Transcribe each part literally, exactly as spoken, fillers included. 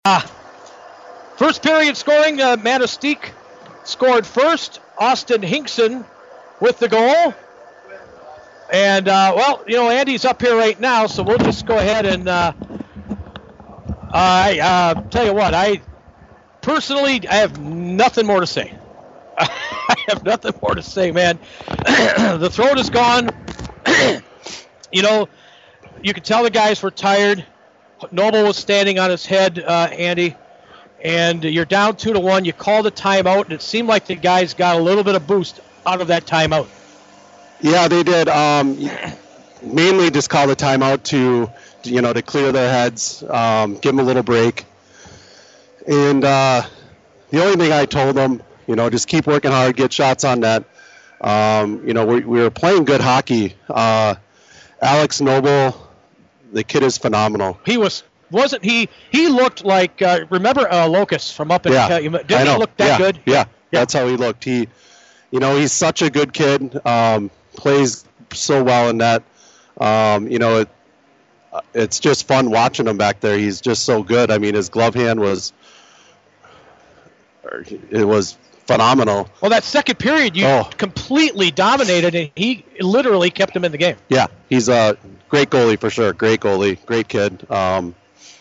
Uh, first period scoring, uh, Manistique scored first. Austin Hinkson with the goal. And, uh, well, you know, Andy's up here right now, so we'll just go ahead and uh, I uh, tell you what, I personally I have nothing more to say. I have nothing more to say, man. The throat is gone. You know, you could tell the guys were tired. Noble was standing on his head, uh, Andy, and you're down two to one. You called a timeout, and it seemed like the guys got a little bit of boost out of that timeout. Yeah, they did. Um, mainly just call the timeout to, you know, to clear their heads, um, give them a little break. And uh, the only thing I told them, you know, just keep working hard, get shots on net. Um, you know, we, we were playing good hockey. Uh, Alex Noble, the kid is phenomenal. He was, wasn't he? He looked like, uh, remember uh, Locust from up in, yeah, uh, didn't he look that yeah, good? Yeah, yeah, that's how he looked. He, you know, he's such a good kid, um, plays so well in net. Um, you know, it, it's just fun watching him back there. He's just so good. I mean, his glove hand was, it was phenomenal. Well, that second period, you oh. completely dominated, and he literally kept him in the game. Yeah, he's a great goalie for sure. Great goalie, great kid. Um,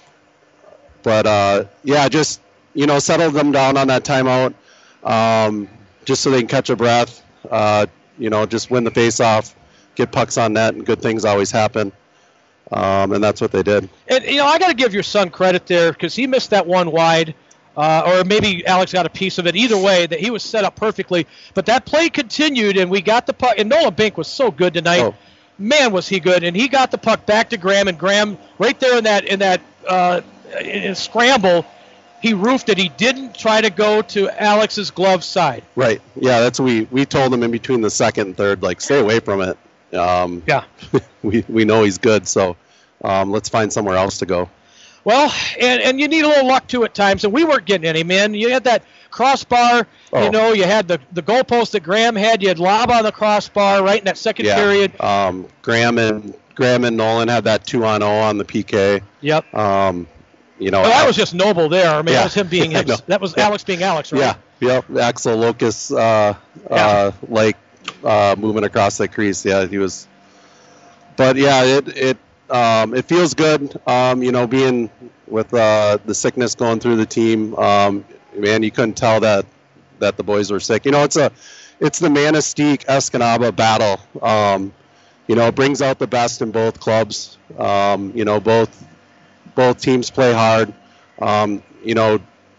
but, uh, yeah, just, you know, settled them down on that timeout um, just so they can catch a breath, uh, you know, just win the face-off, get pucks on net, and good things always happen. Um, and that's what they did. And, you know, I got to give your son credit there because he missed that one wide. Uh, or maybe Alex got a piece of it. Either way, that he was set up perfectly. But that play continued, and we got the puck. And Nolan Bink was so good tonight. Oh. Man, was he good! And he got the puck back to Graham, and Graham right there in that in that uh, in scramble, he roofed it. He didn't try to go to Alex's glove side. Right. Yeah, that's what we we told him in between the second and third, like stay away from it. Um, yeah. we we know he's good, so um, let's find somewhere else to go. Well, and, and you need a little luck, too, at times, and we weren't getting any, man. You had that crossbar, oh. you know, you had the, the goalpost that Graham had. You had lob on the crossbar right in that second yeah. period. Um, Graham and Graham and Nolan had that two on oh on the P K. Yep. Um, you know, well, that was just Noble there. I mean, yeah. that was him being him. That was yeah. Alex being Alex, right? Yeah, yep. Axel Locus, uh, yeah. uh, like uh, moving across the crease. Yeah, he was. But, yeah, it it. Um, it feels good, um, you know, being with uh, the sickness going through the team. Um, man, you couldn't tell that that the boys were sick. You know, it's a it's the Manistique Escanaba battle. Um, you know, it brings out the best in both clubs. Um, you know, both both teams play hard. Um, you know,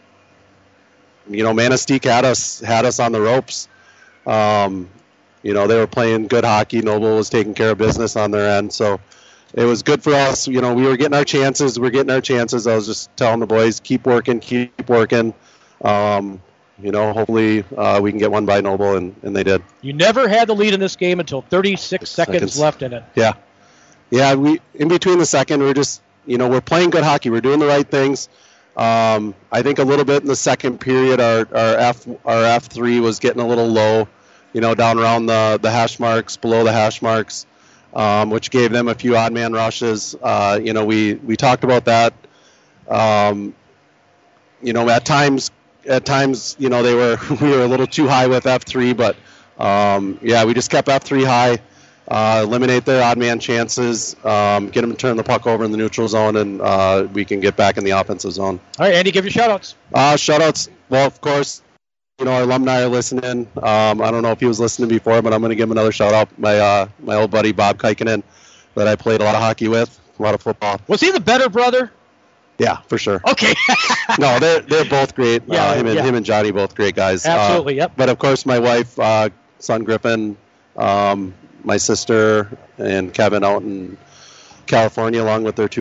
you know, Manistique had us had us on the ropes. Um, you know, they were playing good hockey. Noble was taking care of business on their end, so. It was good for us. You know, we were getting our chances. We we're getting our chances. I was just telling the boys, keep working, keep working. Um, you know, hopefully uh, we can get one by Noble, and, and they did. You never had the lead in this game until thirty-six seconds, seconds left in it. Yeah. Yeah, we in between the second, we we're just, you know, we're playing good hockey. We're doing the right things. Um, I think a little bit in the second period, our our F our F three was getting a little low, you know, down around the, the hash marks, below the hash marks. Um, which gave them a few odd man rushes. Uh, you know, we, we talked about that. Um, you know, at times, at times, you know, they were we were a little too high with F three, but um, yeah, we just kept F three high, uh, eliminate their odd man chances, um, get them to turn the puck over in the neutral zone, and uh, we can get back in the offensive zone. All right, Andy, give your shout-outs. Uh, shout-outs, well, of course. You know, our alumni are listening. Um, I don't know if he was listening before, but I'm going to give him another shout out. My uh, my old buddy Bob Kikinen, that I played a lot of hockey with, a lot of football. Was he the better brother? Yeah, for sure. Okay. No, they're they're both great. Yeah, uh, him and yeah. him and Johnny, both great guys. Absolutely. Uh, yep. But of course, my wife, uh, son Griffin, um, my sister, and Kevin out in California, along with their two.